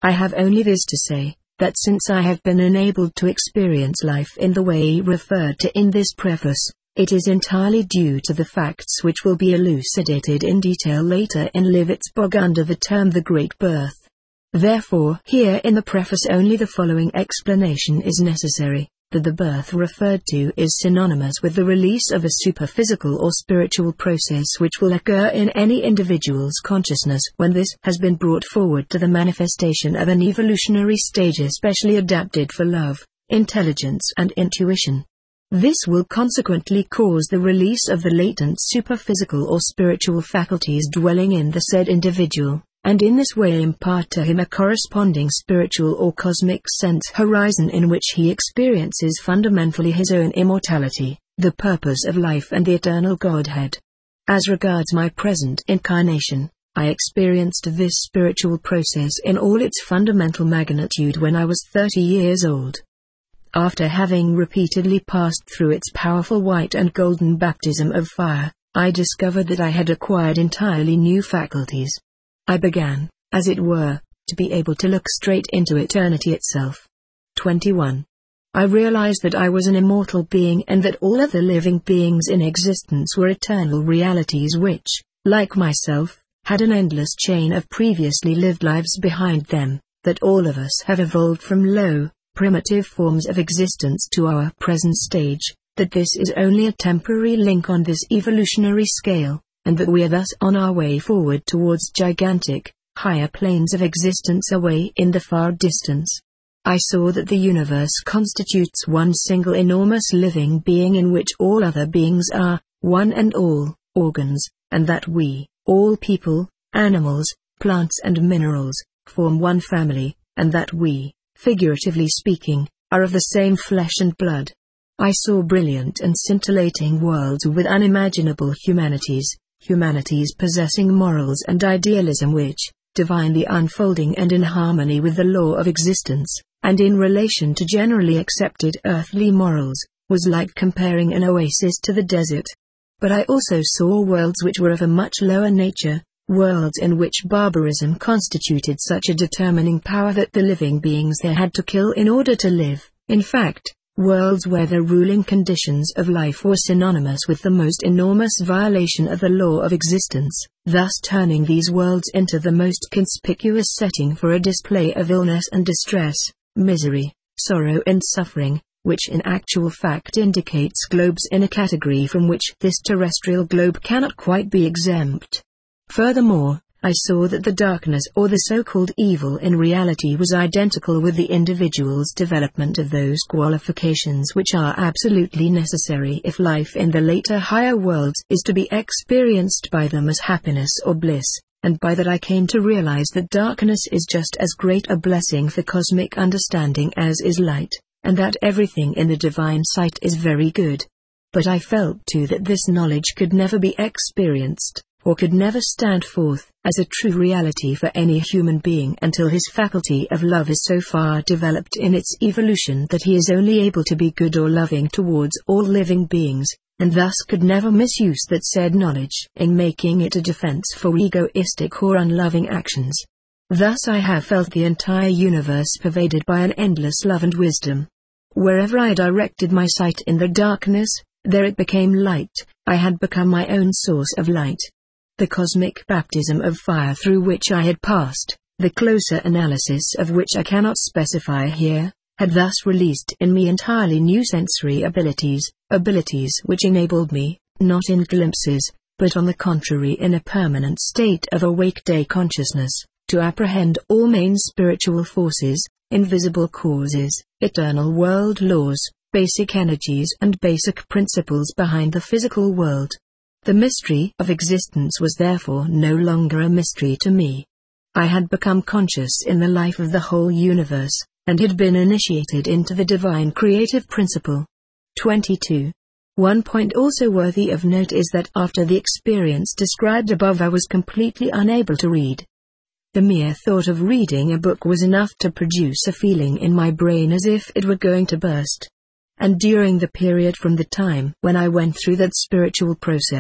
I have only this to say, that since I have been enabled to experience life in the way referred to in this preface, it is entirely due to the facts which will be elucidated in detail later in Livitzburg under the term the Great Birth. Therefore, here in the preface only the following explanation is necessary, that the birth referred to is synonymous with the release of a superphysical or spiritual process which will occur in any individual's consciousness when this has been brought forward to the manifestation of an evolutionary stage especially adapted for love, intelligence and intuition. This will consequently cause the release of the latent superphysical or spiritual faculties dwelling in the said individual, and in this way impart to him a corresponding spiritual or cosmic sense horizon in which he experiences fundamentally his own immortality, the purpose of life and the eternal Godhead. As regards my present incarnation, I experienced this spiritual process in all its fundamental magnitude when I was thirty years old. After having repeatedly passed through its powerful white and golden baptism of fire, I discovered that I had acquired entirely new faculties. I began, as it were, to be able to look straight into eternity itself. twenty-one. I realized that I was an immortal being and that all other living beings in existence were eternal realities which, like myself, had an endless chain of previously lived lives behind them, that all of us have evolved from low, primitive forms of existence to our present stage, that this is only a temporary link on this evolutionary scale, and that we are thus on our way forward towards gigantic, higher planes of existence away in the far distance. I saw that the universe constitutes one single enormous living being in which all other beings are, one and all, organs, and that we, all people, animals, plants and minerals, form one family, and that we, figuratively speaking, are of the same flesh and blood. I saw brilliant and scintillating worlds with unimaginable humanities, humanities possessing morals and idealism which, divinely unfolding and in harmony with the law of existence, and in relation to generally accepted earthly morals, was like comparing an oasis to the desert. But I also saw worlds which were of a much lower nature, worlds in which barbarism constituted such a determining power that the living beings there had to kill in order to live, in fact, worlds where the ruling conditions of life were synonymous with the most enormous violation of the law of existence, thus turning these worlds into the most conspicuous setting for a display of illness and distress, misery, sorrow and suffering, which in actual fact indicates globes in a category from which this terrestrial globe cannot quite be exempt. Furthermore, I saw that the darkness or the so-called evil in reality was identical with the individual's development of those qualifications which are absolutely necessary if life in the later higher worlds is to be experienced by them as happiness or bliss, and by that I came to realize that darkness is just as great a blessing for cosmic understanding as is light, and that everything in the divine sight is very good. But I felt too that this knowledge could never be experienced, or could never stand forth as a true reality for any human being until his faculty of love is so far developed in its evolution that he is only able to be good or loving towards all living beings, and thus could never misuse that said knowledge in making it a defense for egoistic or unloving actions. Thus I have felt the entire universe pervaded by an endless love and wisdom. Wherever I directed my sight in the darkness, there it became light. I had become my own source of light. The cosmic baptism of fire through which I had passed, the closer analysis of which I cannot specify here, had thus released in me entirely new sensory abilities, abilities which enabled me, not in glimpses, but on the contrary in a permanent state of awake day consciousness, to apprehend all main spiritual forces, invisible causes, eternal world laws, basic energies and basic principles behind the physical world. The mystery of existence was therefore no longer a mystery to me. I had become conscious in the life of the whole universe, and had been initiated into the divine creative principle. twenty-two. One point also worthy of note is that after the experience described above I was completely unable to read. The mere thought of reading a book was enough to produce a feeling in my brain as if it were going to burst. And during the period from the time when I went through that spiritual process,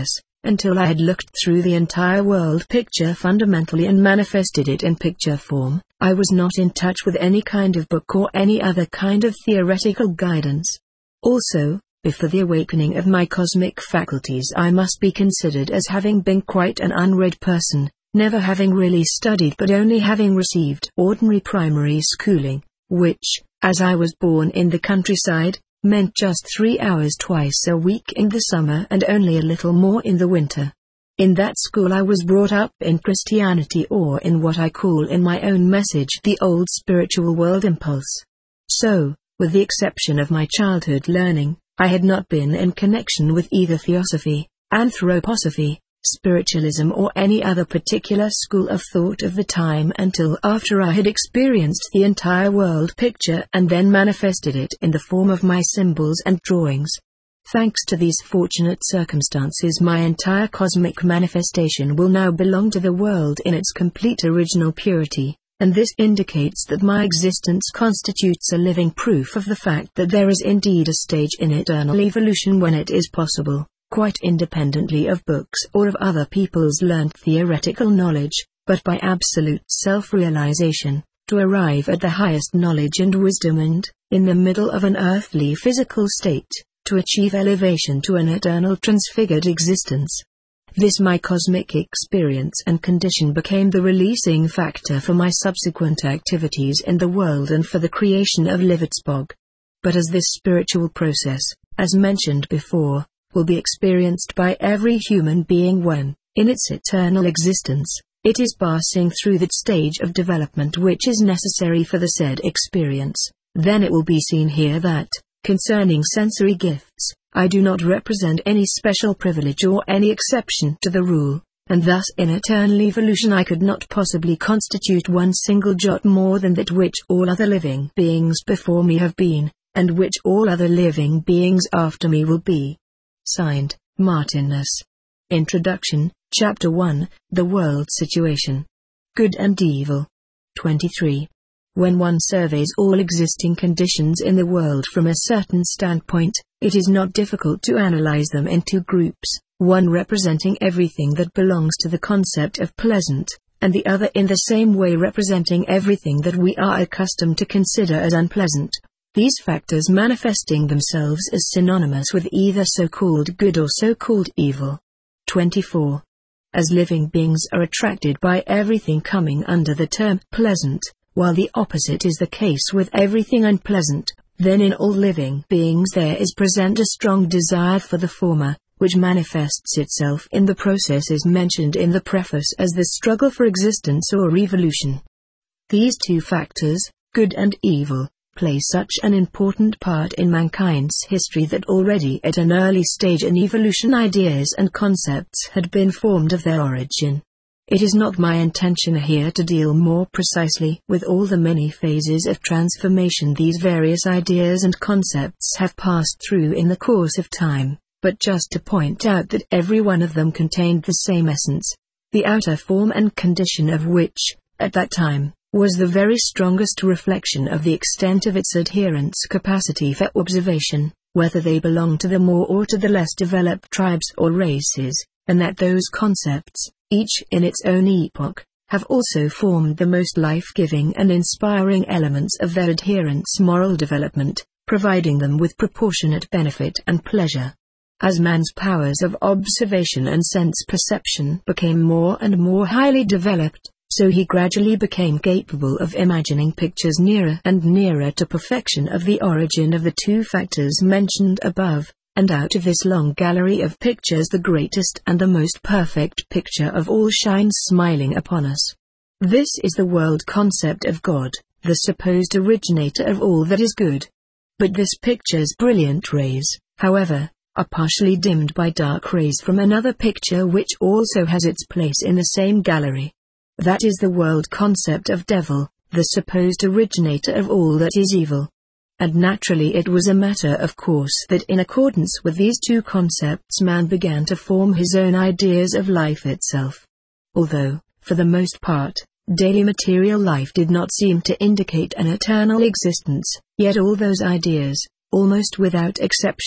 until I had looked through the entire world picture fundamentally and manifested it in picture form, I was not in touch with any kind of book or any other kind of theoretical guidance. Also, before the awakening of my cosmic faculties, I must be considered as having been quite an unread person, never having really studied but only having received ordinary primary schooling, which, as I was born in the countryside, meant just three hours twice a week in the summer and only a little more in the winter. In that school I was brought up in Christianity, or in what I call in my own message the old spiritual world impulse. So, with the exception of my childhood learning, I had not been in connection with either theosophy, anthroposophy, spiritualism or any other particular school of thought of the time until after I had experienced the entire world picture and then manifested it in the form of my symbols and drawings. Thanks to these fortunate circumstances, my entire cosmic manifestation will now belong to the world in its complete original purity, and this indicates that my existence constitutes a living proof of the fact that there is indeed a stage in eternal evolution when it is possible, quite independently of books or of other people's learned theoretical knowledge, but by absolute self-realization, to arrive at the highest knowledge and wisdom and, in the middle of an earthly physical state, to achieve elevation to an eternal transfigured existence. This my cosmic experience and condition became the releasing factor for my subsequent activities in the world and for the creation of Livitzbog. But as this spiritual process, as mentioned before, will be experienced by every human being when, in its eternal existence, it is passing through that stage of development which is necessary for the said experience, then it will be seen here that, concerning sensory gifts, I do not represent any special privilege or any exception to the rule, and thus in eternal evolution I could not possibly constitute one single jot more than that which all other living beings before me have been, and which all other living beings after me will be. Signed, Martinus. Introduction, Chapter one, The World Situation. Good and Evil. twenty-three. When one surveys all existing conditions in the world from a certain standpoint, it is not difficult to analyze them in two groups, one representing everything that belongs to the concept of pleasant, and the other in the same way representing everything that we are accustomed to consider as unpleasant, these factors manifesting themselves as synonymous with either so-called good or so-called evil. twenty-four. As living beings are attracted by everything coming under the term pleasant, while the opposite is the case with everything unpleasant, then in all living beings there is present a strong desire for the former, which manifests itself in the processes mentioned in the preface as the struggle for existence or evolution. These two factors, good and evil, play such an important part in mankind's history that already at an early stage in evolution ideas and concepts had been formed of their origin. It is not my intention here to deal more precisely with all the many phases of transformation these various ideas and concepts have passed through in the course of time, but just to point out that every one of them contained the same essence, the outer form and condition of which, at that time, was the very strongest reflection of the extent of its adherents' capacity for observation, whether they belong to the more or to the less developed tribes or races, and that those concepts, each in its own epoch, have also formed the most life-giving and inspiring elements of their adherents' moral development, providing them with proportionate benefit and pleasure. As man's powers of observation and sense perception became more and more highly developed, so he gradually became capable of imagining pictures nearer and nearer to perfection of the origin of the two factors mentioned above, and out of this long gallery of pictures the greatest and the most perfect picture of all shines smiling upon us. This is the world concept of God, the supposed originator of all that is good. But this picture's brilliant rays, however, are partially dimmed by dark rays from another picture which also has its place in the same gallery. That is the world concept of devil, the supposed originator of all that is evil. And naturally it was a matter of course that in accordance with these two concepts man began to form his own ideas of life itself. Although, for the most part, daily material life did not seem to indicate an eternal existence, yet all those ideas, almost without exception,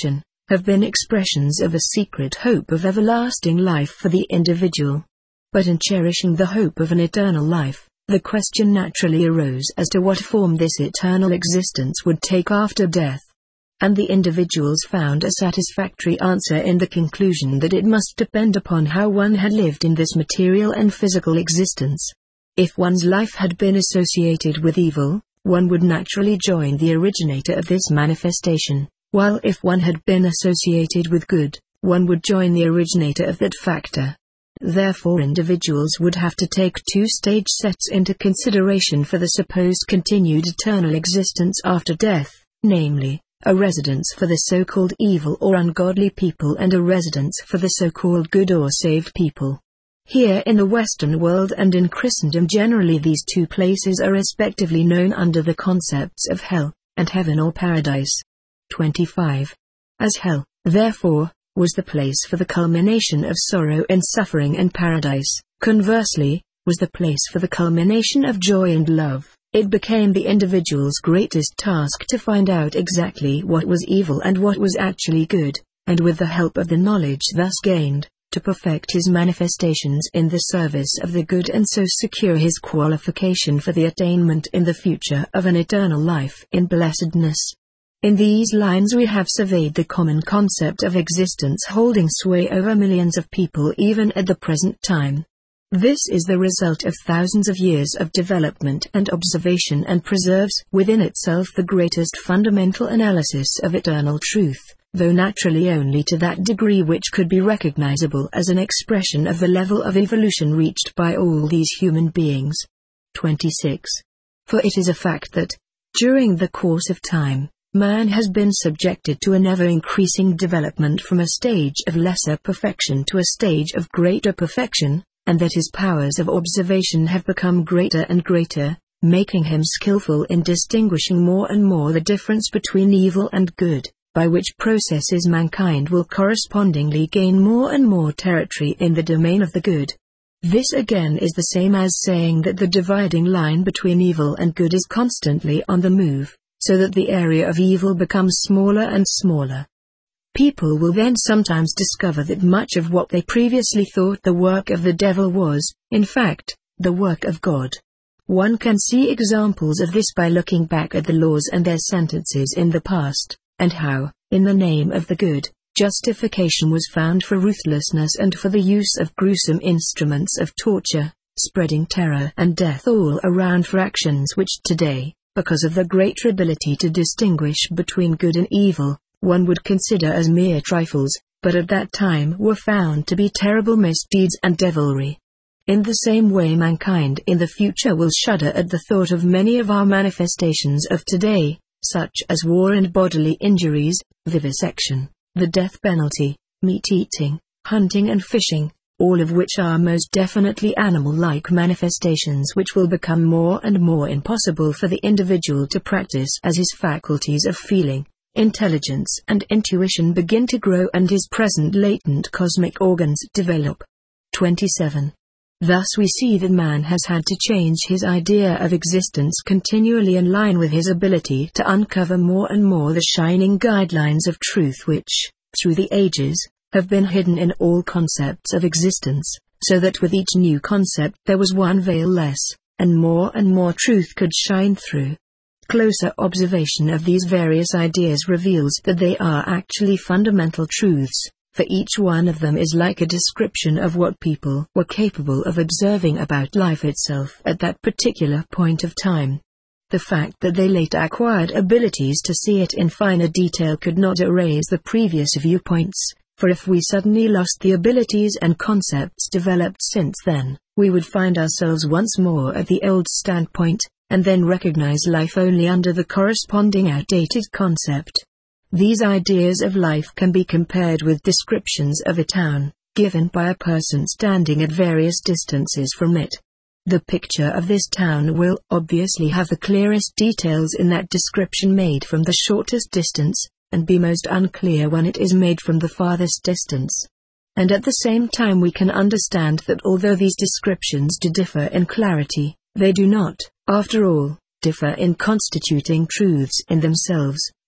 have been expressions of a secret hope of everlasting life for the individual. But in cherishing the hope of an eternal life, the question naturally arose as to what form this eternal existence would take after death. And the individuals found a satisfactory answer in the conclusion that it must depend upon how one had lived in this material and physical existence. If one's life had been associated with evil, one would naturally join the originator of this manifestation, while if one had been associated with good, one would join the originator of that factor. Therefore individuals would have to take two stage sets into consideration for the supposed continued eternal existence after death, namely, a residence for the so-called evil or ungodly people and a residence for the so-called good or saved people. Here in the Western world and in Christendom generally these two places are respectively known under the concepts of hell, and heaven or paradise. twenty-five. As hell, therefore, was the place for the culmination of sorrow and suffering, and paradise, conversely, was the place for the culmination of joy and love. It became the individual's greatest task to find out exactly what was evil and what was actually good, and with the help of the knowledge thus gained, to perfect his manifestations in the service of the good and so secure his qualification for the attainment in the future of an eternal life in blessedness. In these lines we have surveyed the common concept of existence holding sway over millions of people even at the present time. This is the result of thousands of years of development and observation and preserves within itself the greatest fundamental analysis of eternal truth, though naturally only to that degree which could be recognizable as an expression of the level of evolution reached by all these human beings. twenty-six. For it is a fact that, during the course of time, man has been subjected to an ever-increasing development from a stage of lesser perfection to a stage of greater perfection, and that his powers of observation have become greater and greater, making him skillful in distinguishing more and more the difference between evil and good, by which processes mankind will correspondingly gain more and more territory in the domain of the good. This again is the same as saying that the dividing line between evil and good is constantly on the move, so that the area of evil becomes smaller and smaller. People will then sometimes discover that much of what they previously thought the work of the devil was, in fact, the work of God. One can see examples of this by looking back at the laws and their sentences in the past, and how, in the name of the good, justification was found for ruthlessness and for the use of gruesome instruments of torture, spreading terror and death all around for actions which today, because of the greater ability to distinguish between good and evil, one would consider as mere trifles, but at that time were found to be terrible misdeeds and devilry. In the same way mankind in the future will shudder at the thought of many of our manifestations of today, such as war and bodily injuries, vivisection, the death penalty, meat-eating, hunting and fishing, all of which are most definitely animal-like manifestations which will become more and more impossible for the individual to practice as his faculties of feeling, intelligence and intuition begin to grow and his present latent cosmic organs develop. twenty-seven. Thus we see that man has had to change his idea of existence continually in line with his ability to uncover more and more the shining guidelines of truth which, through the ages, have been hidden in all concepts of existence, so that with each new concept there was one veil less, and more and more truth could shine through. Closer observation of these various ideas reveals that they are actually fundamental truths, for each one of them is like a description of what people were capable of observing about life itself at that particular point of time. The fact that they later acquired abilities to see it in finer detail could not erase the previous viewpoints, for if we suddenly lost the abilities and concepts developed since then, we would find ourselves once more at the old standpoint, and then recognize life only under the corresponding outdated concept. These ideas of life can be compared with descriptions of a town, given by a person standing at various distances from it. The picture of this town will obviously have the clearest details in that description made from the shortest distance, and be most unclear when it is made from the farthest distance. And at the same time we can understand that although these descriptions do differ in clarity, they do not, after all, differ in constituting truths in themselves,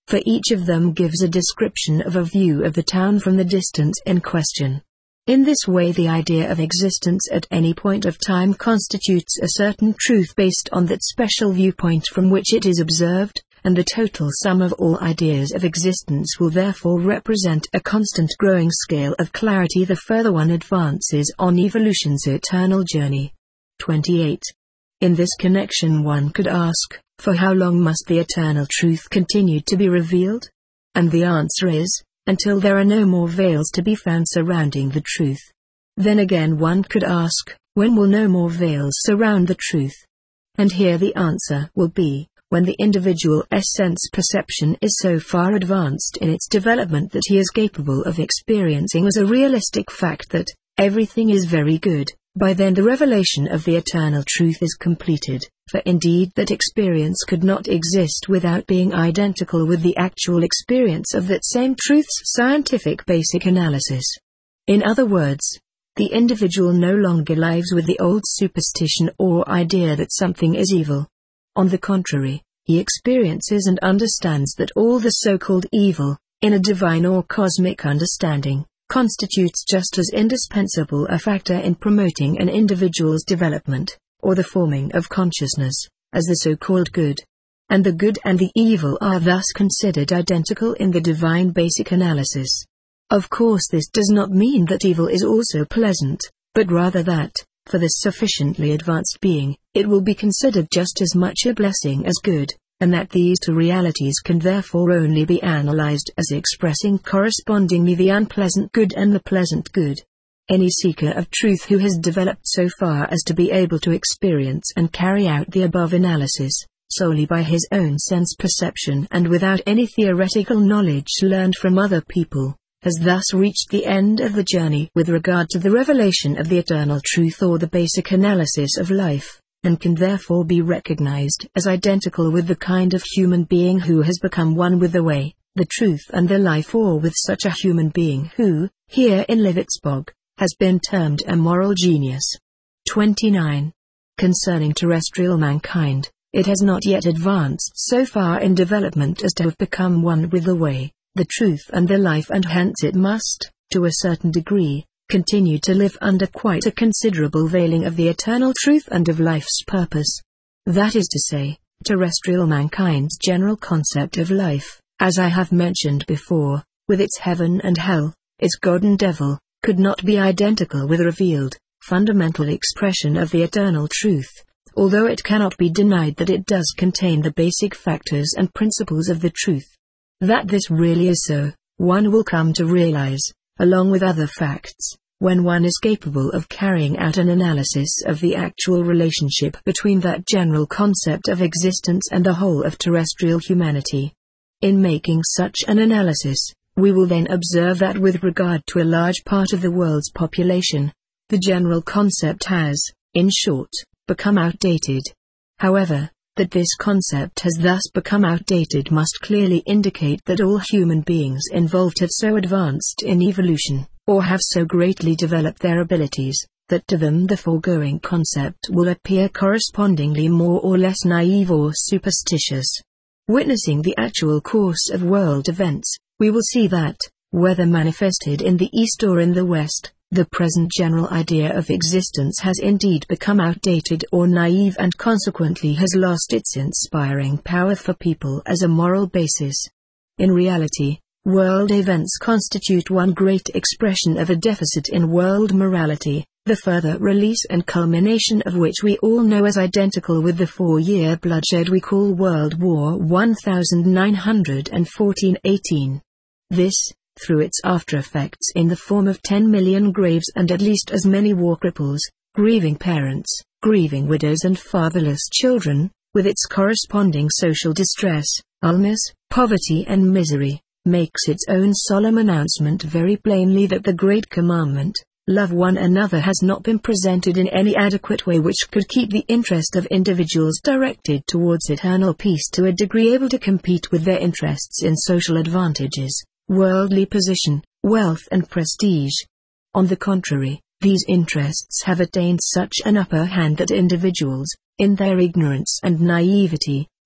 for each of them gives a description of a view of the town from the distance in question. In this way, the idea of existence at any point of time constitutes a certain truth based on that special viewpoint from which it is observed, and the total sum of all ideas of existence will therefore represent a constant growing scale of clarity the further one advances on evolution's eternal journey. twenty-eight. In this connection one could ask, for how long must the eternal truth continue to be revealed? And the answer is, until there are no more veils to be found surrounding the truth. Then again one could ask, when will no more veils surround the truth? And here the answer will be, when the individual's sense perception is so far advanced in its development that he is capable of experiencing as a realistic fact that everything is very good. By then the revelation of the eternal truth is completed, for indeed that experience could not exist without being identical with the actual experience of that same truth's scientific basic analysis. In other words, the individual no longer lives with the old superstition or idea that something is evil. On the contrary, he experiences and understands that all the so-called evil, in a divine or cosmic understanding, constitutes just as indispensable a factor in promoting an individual's development, or the forming of consciousness, as the so-called good. And the good and the evil are thus considered identical in the divine basic analysis. Of course this does not mean that evil is also pleasant, but rather that, for this sufficiently advanced being, it will be considered just as much a blessing as good, and that these two realities can therefore only be analyzed as expressing correspondingly the unpleasant good and the pleasant good. Any seeker of truth who has developed so far as to be able to experience and carry out the above analysis, solely by his own sense perception and without any theoretical knowledge learned from other people, has thus reached the end of the journey with regard to the revelation of the eternal truth or the basic analysis of life, and can therefore be recognized as identical with the kind of human being who has become one with the way, the truth and the life, or with such a human being who, here in Livingsburg, has been termed a moral genius. twenty-nine. Concerning terrestrial mankind, it has not yet advanced so far in development as to have become one with the way, the truth and the life, and hence it must, to a certain degree, continue to live under quite a considerable veiling of the eternal truth and of life's purpose. That is to say, terrestrial mankind's general concept of life, as I have mentioned before, with its heaven and hell, its God and devil, could not be identical with a revealed, fundamental expression of the eternal truth, although it cannot be denied that it does contain the basic factors and principles of the truth. That this really is so, one will come to realize, along with other facts, when one is capable of carrying out an analysis of the actual relationship between that general concept of existence and the whole of terrestrial humanity. In making such an analysis, we will then observe that with regard to a large part of the world's population, the general concept has, in short, become outdated. However, that this concept has thus become outdated must clearly indicate that all human beings involved have so advanced in evolution, or have so greatly developed their abilities, that to them the foregoing concept will appear correspondingly more or less naive or superstitious. Witnessing the actual course of world events, we will see that, whether manifested in the East or in the West, the present general idea of existence has indeed become outdated or naive, and consequently has lost its inspiring power for people as a moral basis. In reality, world events constitute one great expression of a deficit in world morality, the further release and culmination of which we all know as identical with the four-year bloodshed we call World War nineteen fourteen eighteen. This, through its after-effects in the form of ten million graves and at least as many war cripples, grieving parents, grieving widows and fatherless children, with its corresponding social distress, illness, poverty and misery, makes its own solemn announcement very plainly that the great commandment, love one another, has not been presented in any adequate way which could keep the interest of individuals directed towards eternal peace to a degree able to compete with their interests in social advantages, worldly position, wealth and prestige. On the contrary, these interests have attained such an upper hand that individuals, in their ignorance and naivety,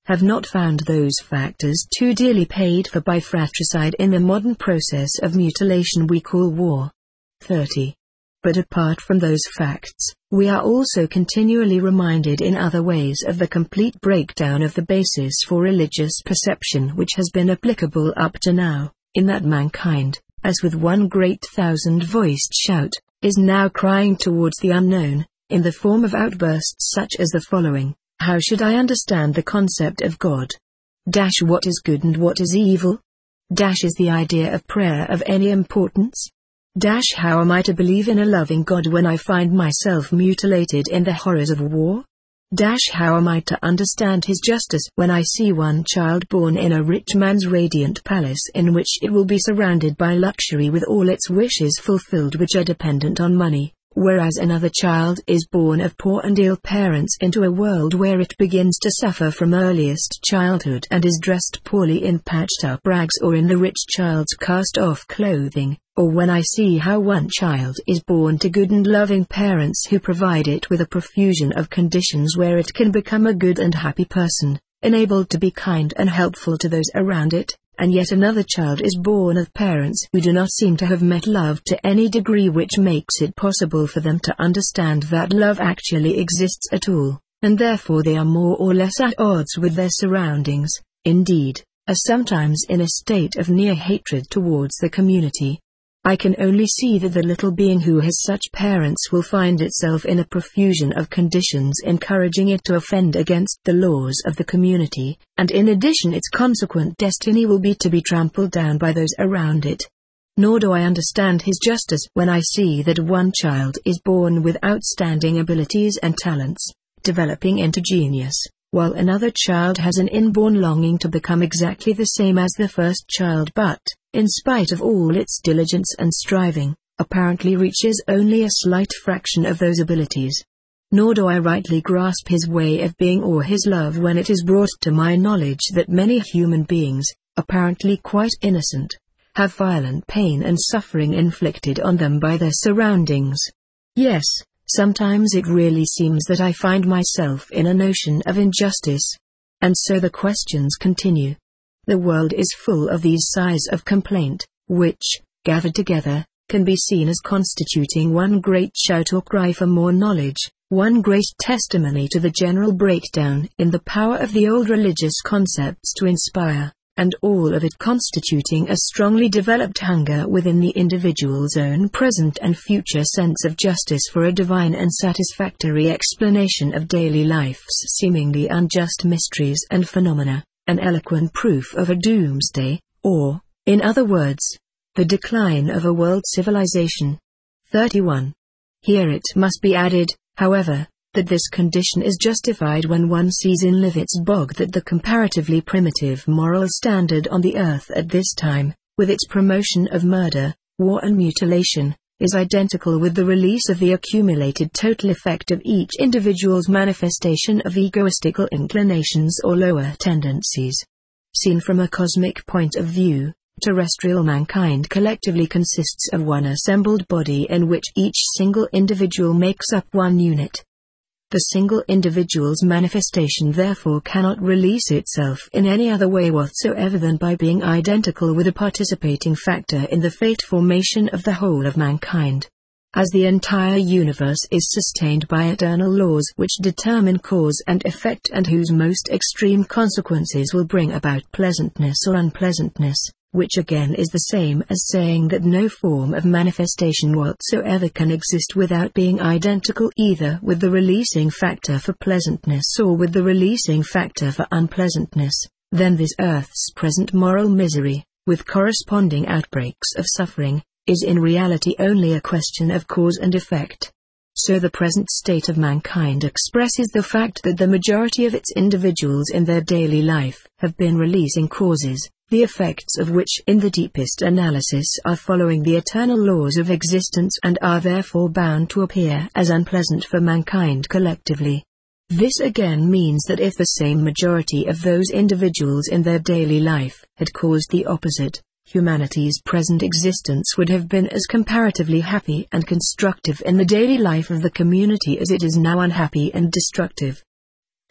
have not found those factors too dearly paid for by fratricide in the modern process of mutilation we call war. thirty. But apart from those facts, we are also continually reminded in other ways of the complete breakdown of the basis for religious perception which has been applicable up to now, in that mankind, as with one great thousand-voiced shout, is now crying towards the unknown, in the form of outbursts such as the following: how should I understand the concept of God? Dash what is good and what is evil? Dash is the idea of prayer of any importance? Dash how am I to believe in a loving God when I find myself mutilated in the horrors of war? Dash how am I to understand his justice when I see one child born in a rich man's radiant palace in which it will be surrounded by luxury with all its wishes fulfilled which are dependent on money, whereas another child is born of poor and ill parents into a world where it begins to suffer from earliest childhood and is dressed poorly in patched-up rags or in the rich child's cast-off clothing, or when I see how one child is born to good and loving parents who provide it with a profusion of conditions where it can become a good and happy person, enabled to be kind and helpful to those around it, and yet another child is born of parents who do not seem to have met love to any degree which makes it possible for them to understand that love actually exists at all, and therefore they are more or less at odds with their surroundings, indeed, are sometimes in a state of near hatred towards the community. I can only see that the little being who has such parents will find itself in a profusion of conditions encouraging it to offend against the laws of the community, and in addition its consequent destiny will be to be trampled down by those around it. Nor do I understand his justice when I see that one child is born with outstanding abilities and talents, developing into genius, while another child has an inborn longing to become exactly the same as the first child but, in spite of all its diligence and striving, apparently reaches only a slight fraction of those abilities. Nor do I rightly grasp his way of being or his love when it is brought to my knowledge that many human beings, apparently quite innocent, have violent pain and suffering inflicted on them by their surroundings. Yes, sometimes it really seems that I find myself in a notion of injustice. And so the questions continue. The world is full of these sighs of complaint, which, gathered together, can be seen as constituting one great shout or cry for more knowledge, one great testimony to the general breakdown in the power of the old religious concepts to inspire, and all of it constituting a strongly developed hunger within the individual's own present and future sense of justice for a divine and satisfactory explanation of daily life's seemingly unjust mysteries and phenomena. An eloquent proof of a doomsday, or, in other words, the decline of a world civilization. thirty-one. Here it must be added, however, that this condition is justified when one sees in Livitzbog that the comparatively primitive moral standard on the earth at this time, with its promotion of murder, war and mutilation, is identical with the release of the accumulated total effect of each individual's manifestation of egoistical inclinations or lower tendencies. Seen from a cosmic point of view, terrestrial mankind collectively consists of one assembled body in which each single individual makes up one unit. The single individual's manifestation therefore cannot release itself in any other way whatsoever than by being identical with a participating factor in the fate formation of the whole of mankind. As the entire universe is sustained by eternal laws which determine cause and effect and whose most extreme consequences will bring about pleasantness or unpleasantness, which again is the same as saying that no form of manifestation whatsoever can exist without being identical either with the releasing factor for pleasantness or with the releasing factor for unpleasantness, then this earth's present moral misery, with corresponding outbreaks of suffering, is in reality only a question of cause and effect. So the present state of mankind expresses the fact that the majority of its individuals in their daily life have been releasing causes, the effects of which in the deepest analysis are following the eternal laws of existence and are therefore bound to appear as unpleasant for mankind collectively. This again means that if the same majority of those individuals in their daily life had caused the opposite, humanity's present existence would have been as comparatively happy and constructive in the daily life of the community as it is now unhappy and destructive.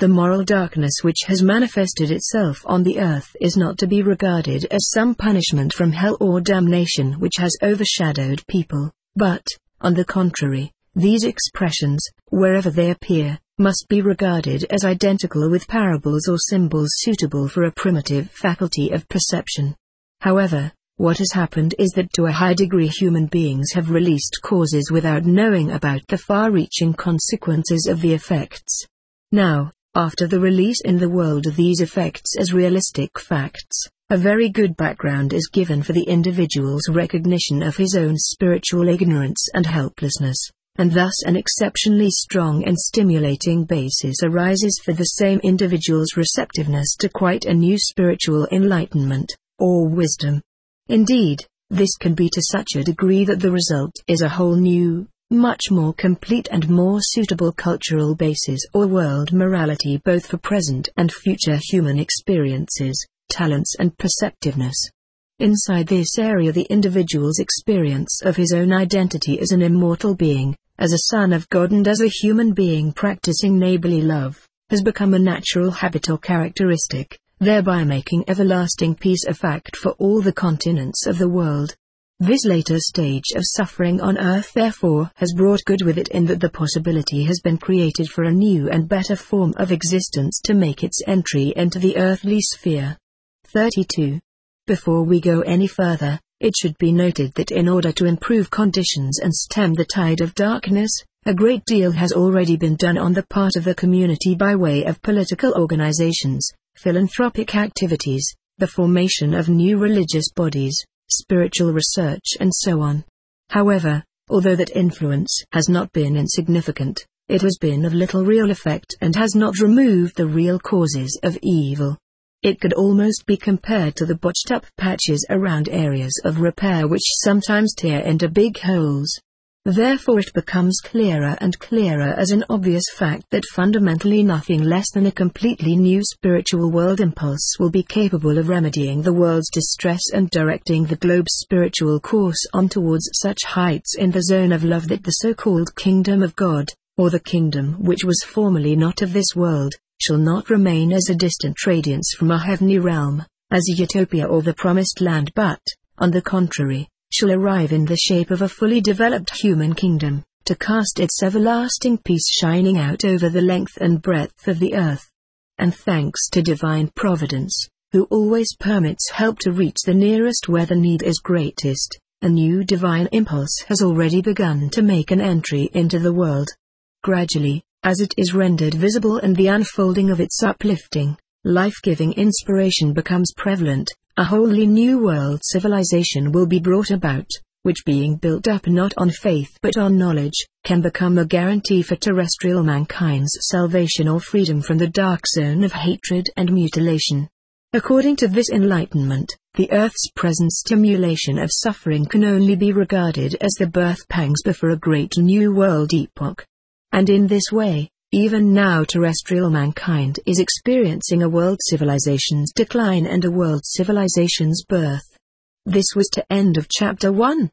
The moral darkness which has manifested itself on the earth is not to be regarded as some punishment from hell or damnation which has overshadowed people, but, on the contrary, these expressions, wherever they appear, must be regarded as identical with parables or symbols suitable for a primitive faculty of perception. However, what has happened is that to a high degree human beings have released causes without knowing about the far-reaching consequences of the effects. Now, after the release in the world of these effects as realistic facts, a very good background is given for the individual's recognition of his own spiritual ignorance and helplessness, and thus an exceptionally strong and stimulating basis arises for the same individual's receptiveness to quite a new spiritual enlightenment, or wisdom. Indeed, this can be to such a degree that the result is a whole new, much more complete and more suitable cultural basis or world morality both for present and future human experiences, talents and perceptiveness. Inside this area the individual's experience of his own identity as an immortal being, as a son of God and as a human being practicing neighborly love, has become a natural habit or characteristic, thereby making everlasting peace a fact for all the continents of the world. This later stage of suffering on earth therefore has brought good with it in that the possibility has been created for a new and better form of existence to make its entry into the earthly sphere. thirty-two. Before we go any further, it should be noted that in order to improve conditions and stem the tide of darkness, a great deal has already been done on the part of the community by way of political organizations, philanthropic activities, the formation of new religious bodies, spiritual research and so on. However, although that influence has not been insignificant, it has been of little real effect and has not removed the real causes of evil. It could almost be compared to the botched-up patches around areas of repair which sometimes tear into big holes. Therefore it becomes clearer and clearer as an obvious fact that fundamentally nothing less than a completely new spiritual world impulse will be capable of remedying the world's distress and directing the globe's spiritual course on towards such heights in the zone of love that the so-called kingdom of God, or the kingdom which was formerly not of this world, shall not remain as a distant radiance from a heavenly realm, as a utopia or the promised land but, on the contrary, shall arrive in the shape of a fully developed human kingdom, to cast its everlasting peace shining out over the length and breadth of the earth. And thanks to divine providence, who always permits help to reach the nearest where the need is greatest, a new divine impulse has already begun to make an entry into the world. Gradually, as it is rendered visible and the unfolding of its uplifting, life-giving inspiration becomes prevalent, a wholly new world civilization will be brought about, which being built up not on faith but on knowledge, can become a guarantee for terrestrial mankind's salvation or freedom from the dark zone of hatred and mutilation. According to this enlightenment, the earth's present stimulation of suffering can only be regarded as the birth pangs before a great new world epoch. And in this way, even now terrestrial mankind is experiencing a world civilization's decline and a world civilization's birth. This was to end of chapter one.